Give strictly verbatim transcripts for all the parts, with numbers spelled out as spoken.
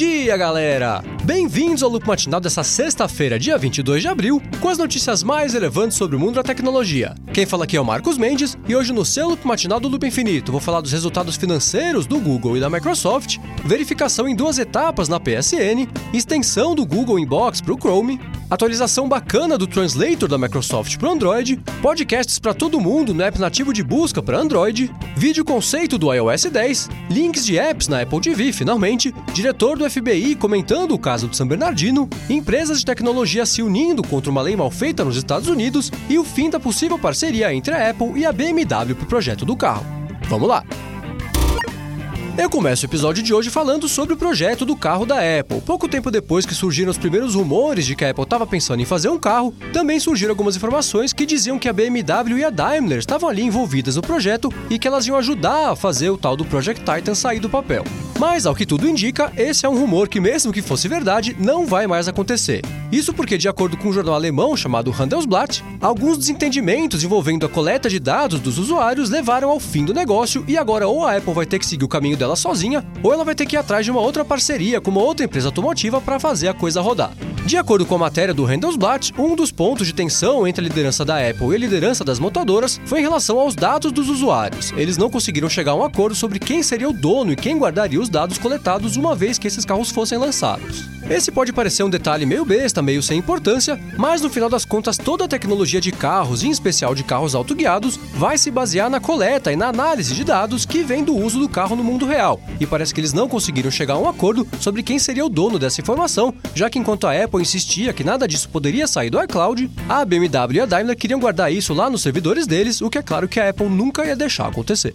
dia, galera! Bem-vindos ao Loop Matinal dessa sexta-feira, dia vinte e dois de abril, com as notícias mais relevantes sobre o mundo da tecnologia. Quem fala aqui é o Marcos Mendes, e hoje no seu Loop Matinal do Loop Infinito vou falar dos resultados financeiros do Google e da Microsoft, verificação em duas etapas na P S N, extensão do Google Inbox para o Chrome, atualização bacana do Translator da Microsoft para o Android, podcasts para todo mundo no app nativo de busca para Android, vídeo conceito do i O S dez, links de apps na Apple T V, finalmente, diretor do F B I comentando o caso de San Bernardino, empresas de tecnologia se unindo contra uma lei mal feita nos Estados Unidos e o fim da possível parceria entre a Apple e a B M W para o projeto do carro. Vamos lá! Eu começo o episódio de hoje falando sobre o projeto do carro da Apple. Pouco tempo depois que surgiram os primeiros rumores de que a Apple estava pensando em fazer um carro, também surgiram algumas informações que diziam que a B M W e a Daimler estavam ali envolvidas no projeto e que elas iam ajudar a fazer o tal do Project Titan sair do papel. Mas, ao que tudo indica, esse é um rumor que, mesmo que fosse verdade, não vai mais acontecer. Isso porque, de acordo com um jornal alemão chamado Handelsblatt, alguns desentendimentos envolvendo a coleta de dados dos usuários levaram ao fim do negócio e agora ou a Apple vai ter que seguir o caminho dela sozinha, ou ela vai ter que ir atrás de uma outra parceria com uma outra empresa automotiva para fazer a coisa rodar. De acordo com a matéria do Handelsblatt, um dos pontos de tensão entre a liderança da Apple e a liderança das montadoras foi em relação aos dados dos usuários. Eles não conseguiram chegar a um acordo sobre quem seria o dono e quem guardaria os dados coletados uma vez que esses carros fossem lançados. Esse pode parecer um detalhe meio besta, meio sem importância, mas no final das contas toda a tecnologia de carros, em especial de carros autoguiados, vai se basear na coleta e na análise de dados que vem do uso do carro no mundo real. E parece que eles não conseguiram chegar a um acordo sobre quem seria o dono dessa informação, já que enquanto a Apple insistia que nada disso poderia sair do iCloud, a B M W e a Daimler queriam guardar isso lá nos servidores deles, o que é claro que a Apple nunca ia deixar acontecer.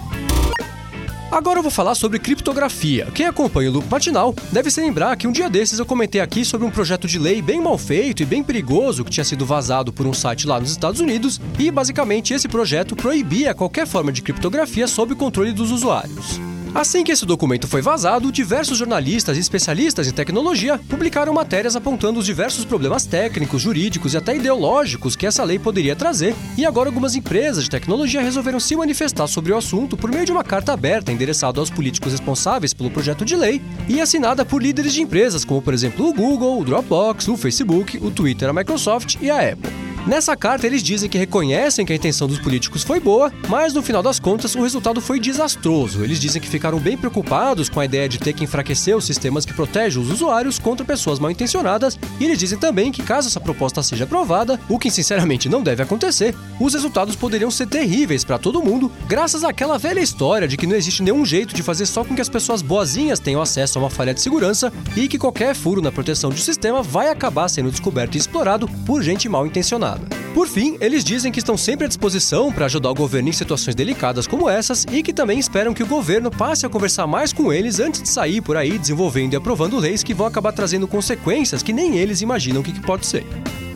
Agora eu vou falar sobre criptografia. Quem acompanha o Loop Matinal deve se lembrar que um dia desses eu comentei aqui sobre um projeto de lei bem mal feito e bem perigoso que tinha sido vazado por um site lá nos Estados Unidos e, basicamente, esse projeto proibia qualquer forma de criptografia sob o controle dos usuários. Assim que esse documento foi vazado, diversos jornalistas e especialistas em tecnologia publicaram matérias apontando os diversos problemas técnicos, jurídicos e até ideológicos que essa lei poderia trazer, e agora algumas empresas de tecnologia resolveram se manifestar sobre o assunto por meio de uma carta aberta endereçada aos políticos responsáveis pelo projeto de lei e assinada por líderes de empresas como, por exemplo, o Google, o Dropbox, o Facebook, o Twitter, a Microsoft e a Apple. Nessa carta, eles dizem que reconhecem que a intenção dos políticos foi boa, mas no final das contas o resultado foi desastroso. Eles dizem que ficaram bem preocupados com a ideia de ter que enfraquecer os sistemas que protegem os usuários contra pessoas mal intencionadas, e eles dizem também que caso essa proposta seja aprovada, o que sinceramente não deve acontecer, os resultados poderiam ser terríveis para todo mundo, graças àquela velha história de que não existe nenhum jeito de fazer só com que as pessoas boazinhas tenham acesso a uma falha de segurança e que qualquer furo na proteção do sistema vai acabar sendo descoberto e explorado por gente mal intencionada. Por fim, eles dizem que estão sempre à disposição para ajudar o governo em situações delicadas como essas e que também esperam que o governo passe a conversar mais com eles antes de sair por aí desenvolvendo e aprovando leis que vão acabar trazendo consequências que nem eles imaginam o que, que pode ser.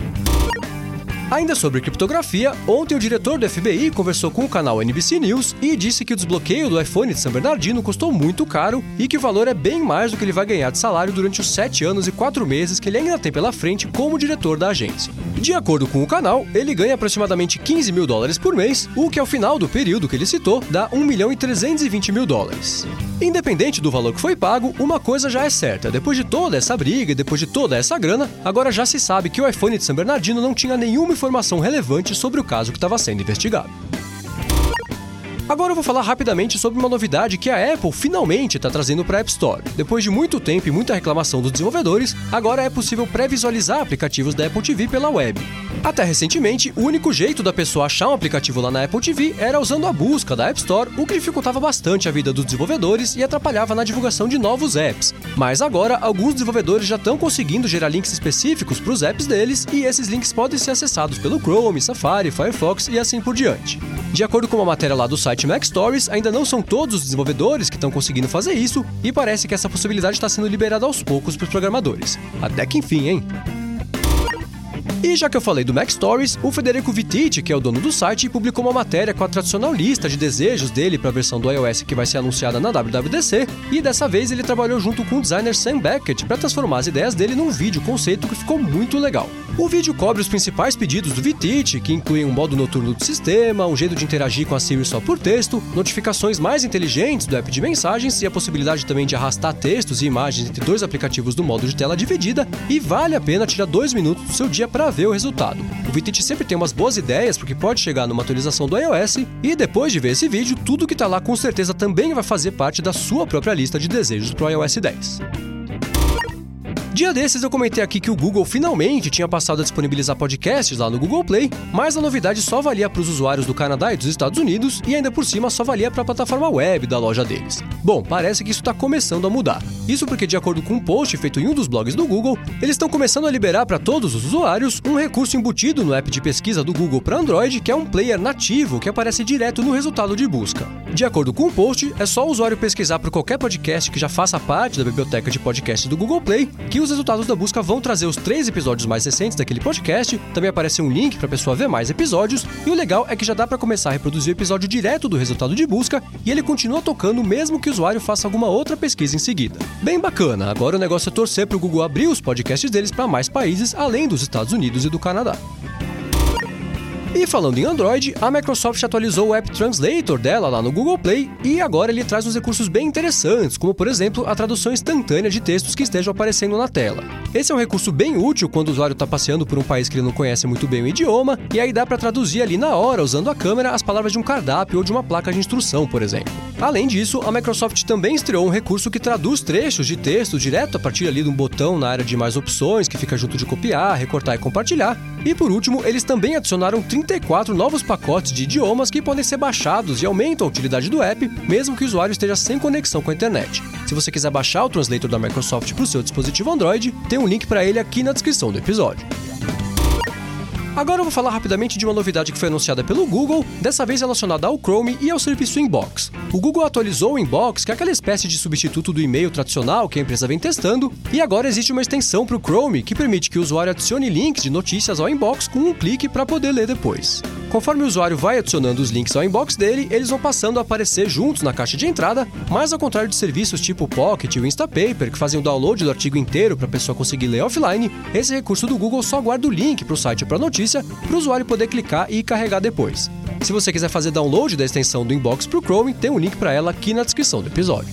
Ainda sobre criptografia, ontem o diretor do F B I conversou com o canal N B C News e disse que o desbloqueio do iPhone de San Bernardino custou muito caro e que o valor é bem mais do que ele vai ganhar de salário durante os sete anos e quatro meses que ele ainda tem pela frente como diretor da agência. De acordo com o canal, ele ganha aproximadamente quinze mil dólares por mês, o que ao final do período que ele citou dá um milhão e trezentos e vinte mil dólares. Independente do valor que foi pago, uma coisa já é certa, depois de toda essa briga e depois de toda essa grana, agora já se sabe que o iPhone de San Bernardino não tinha nenhuma informação relevante sobre o caso que estava sendo investigado. Agora eu vou falar rapidamente sobre uma novidade que a Apple finalmente está trazendo para a App Store. Depois de muito tempo e muita reclamação dos desenvolvedores, agora é possível pré-visualizar aplicativos da Apple T V pela web. Até recentemente, o único jeito da pessoa achar um aplicativo lá na Apple T V era usando a busca da App Store, o que dificultava bastante a vida dos desenvolvedores e atrapalhava na divulgação de novos apps. Mas agora, alguns desenvolvedores já estão conseguindo gerar links específicos para os apps deles e esses links podem ser acessados pelo Chrome, Safari, Firefox e assim por diante. De acordo com uma matéria lá do site Mac Stories, ainda não são todos os desenvolvedores que estão conseguindo fazer isso e parece que essa possibilidade está sendo liberada aos poucos para os programadores. Até que enfim, hein? E já que eu falei do Mac Stories, o Federico Vittiti, que é o dono do site, publicou uma matéria com a tradicional lista de desejos dele para a versão do iOS que vai ser anunciada na W W D C, e dessa vez ele trabalhou junto com o designer Sam Beckett para transformar as ideias dele num vídeo conceito que ficou muito legal. O vídeo cobre os principais pedidos do Vittiti, que incluem um modo noturno do sistema, um jeito de interagir com a Siri só por texto, notificações mais inteligentes do app de mensagens e a possibilidade também de arrastar textos e imagens entre dois aplicativos do modo de tela dividida, e vale a pena tirar dois minutos do seu dia para ver o resultado. O Vittiti sempre tem umas boas ideias porque pode chegar numa atualização do iOS, e depois de ver esse vídeo, tudo que tá lá com certeza também vai fazer parte da sua própria lista de desejos pro iOS dez. Dia desses eu comentei aqui que o Google finalmente tinha passado a disponibilizar podcasts lá no Google Play, mas a novidade só valia para os usuários do Canadá e dos Estados Unidos e ainda por cima só valia para a plataforma web da loja deles. Bom, parece que isso está começando a mudar. Isso porque, de acordo com um post feito em um dos blogs do Google, eles estão começando a liberar para todos os usuários um recurso embutido no app de pesquisa do Google para Android, que é um player nativo que aparece direto no resultado de busca. De acordo com o post, é só o usuário pesquisar por qualquer podcast que já faça parte da biblioteca de podcasts do Google Play, que os resultados da busca vão trazer os três episódios mais recentes daquele podcast, também aparece um link para a pessoa ver mais episódios, e o legal é que já dá para começar a reproduzir o episódio direto do resultado de busca, e ele continua tocando mesmo que o usuário faça alguma outra pesquisa em seguida. Bem bacana, agora o negócio é torcer para o Google abrir os podcasts deles para mais países, além dos Estados Unidos e do Canadá. E falando em Android, a Microsoft atualizou o App Translator dela lá no Google Play e agora ele traz uns recursos bem interessantes, como por exemplo a tradução instantânea de textos que estejam aparecendo na tela. Esse é um recurso bem útil quando o usuário está passeando por um país que ele não conhece muito bem o idioma, e aí dá para traduzir ali na hora, usando a câmera, as palavras de um cardápio ou de uma placa de instrução, por exemplo. Além disso, a Microsoft também estreou um recurso que traduz trechos de texto direto a partir ali de um botão na área de mais opções, que fica junto de copiar, recortar e compartilhar. E por último, eles também adicionaram trinta e quatro novos pacotes de idiomas que podem ser baixados e aumentam a utilidade do app, mesmo que o usuário esteja sem conexão com a internet. Se você quiser baixar o Translator da Microsoft para o seu dispositivo Android, tem um link para ele aqui na descrição do episódio. Agora eu vou falar rapidamente de uma novidade que foi anunciada pelo Google, dessa vez relacionada ao Chrome e ao serviço Inbox. O Google atualizou o Inbox, que é aquela espécie de substituto do e-mail tradicional que a empresa vem testando, e agora existe uma extensão para o Chrome que permite que o usuário adicione links de notícias ao Inbox com um clique para poder ler depois. Conforme o usuário vai adicionando os links ao inbox dele, eles vão passando a aparecer juntos na caixa de entrada, mas ao contrário de serviços tipo o Pocket e o Instapaper, que fazem o download do artigo inteiro para a pessoa conseguir ler offline, esse recurso do Google só guarda o link para o site ou para a notícia, para o usuário poder clicar e carregar depois. Se você quiser fazer download da extensão do Inbox para o Chrome, tem um link para ela aqui na descrição do episódio.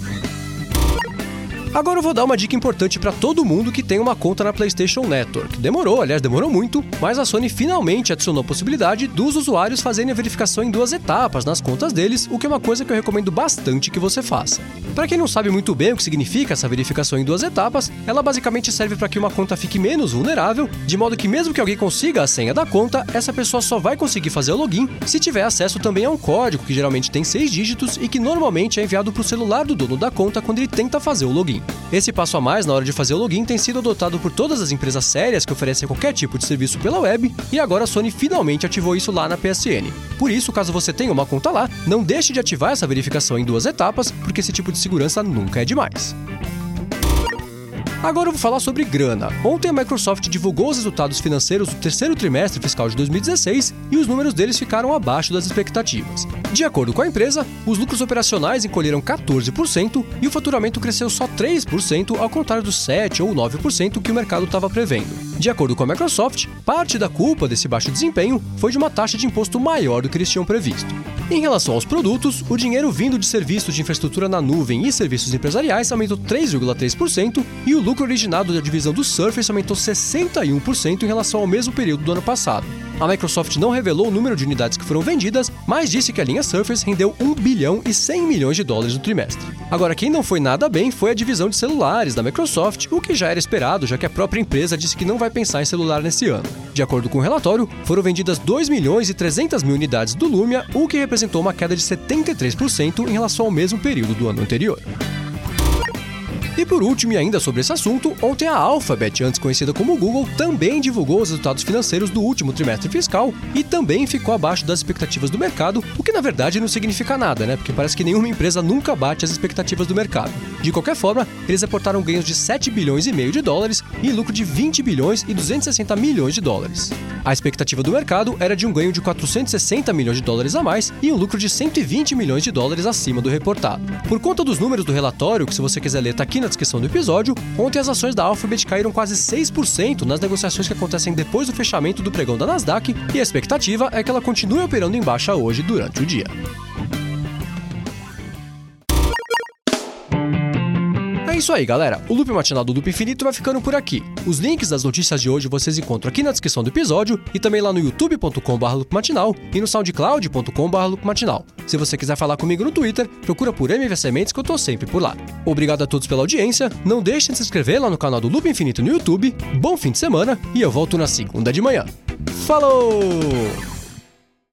Agora eu vou dar uma dica importante para todo mundo que tem uma conta na PlayStation Network. Demorou, aliás, demorou muito, mas a Sony finalmente adicionou a possibilidade dos usuários fazerem a verificação em duas etapas nas contas deles, o que é uma coisa que eu recomendo bastante que você faça. Para quem não sabe muito bem o que significa essa verificação em duas etapas, ela basicamente serve para que uma conta fique menos vulnerável, de modo que mesmo que alguém consiga a senha da conta, essa pessoa só vai conseguir fazer o login se tiver acesso também a um código que geralmente tem seis dígitos e que normalmente é enviado para o celular do dono da conta quando ele tenta fazer o login. Esse passo a mais na hora de fazer o login tem sido adotado por todas as empresas sérias que oferecem qualquer tipo de serviço pela web, e agora a Sony finalmente ativou isso lá na P S N. Por isso, caso você tenha uma conta lá, não deixe de ativar essa verificação em duas etapas, porque esse tipo de segurança nunca é demais. Agora eu vou falar sobre grana. Ontem a Microsoft divulgou os resultados financeiros do terceiro trimestre fiscal de dois mil e dezesseis e os números deles ficaram abaixo das expectativas. De acordo com a empresa, os lucros operacionais encolheram quatorze por cento e o faturamento cresceu só três por cento, ao contrário dos sete ou nove por cento que o mercado estava prevendo. De acordo com a Microsoft, parte da culpa desse baixo desempenho foi de uma taxa de imposto maior do que eles tinham previsto. Em relação aos produtos, o dinheiro vindo de serviços de infraestrutura na nuvem e serviços empresariais aumentou três vírgula três por cento e o lucro originado da divisão do Surface aumentou sessenta e um por cento em relação ao mesmo período do ano passado. A Microsoft não revelou o número de unidades que foram vendidas, mas disse que a linha Surface rendeu um bilhão e cem milhões de dólares no trimestre. Agora, quem não foi nada bem foi a divisão de celulares da Microsoft, o que já era esperado, já que a própria empresa disse que não vai pensar em celular nesse ano. De acordo com o relatório, foram vendidas dois milhões e trezentas mil unidades do Lumia, o que representou uma queda de setenta e três por cento em relação ao mesmo período do ano anterior. E por último, e ainda sobre esse assunto, ontem a Alphabet, antes conhecida como Google, também divulgou os resultados financeiros do último trimestre fiscal e também ficou abaixo das expectativas do mercado, o que na verdade não significa nada, né? Porque parece que nenhuma empresa nunca bate as expectativas do mercado. De qualquer forma, eles reportaram ganhos de sete bilhões e meio de dólares e lucro de vinte bilhões e duzentos e sessenta milhões de dólares. A expectativa do mercado era de um ganho de quatrocentos e sessenta milhões de dólares a mais e um lucro de cento e vinte milhões de dólares acima do reportado. Por conta dos números do relatório, que se você quiser ler está aqui na descrição do episódio, ontem as ações da Alphabet caíram quase seis por cento nas negociações que acontecem depois do fechamento do pregão da Nasdaq e a expectativa é que ela continue operando em baixa hoje durante o dia. É isso aí, galera. O Loop Matinal do Loop Infinito vai ficando por aqui. Os links das notícias de hoje vocês encontram aqui na descrição do episódio e também lá no youtube ponto com barra loop matinal e no soundcloud ponto com barra loop matinal. Se você quiser falar comigo no Twitter, procura por M V C Mendes que eu tô sempre por lá. Obrigado a todos pela audiência, não deixem de se inscrever lá no canal do Loop Infinito no YouTube, bom fim de semana e eu volto na segunda de manhã. Falou!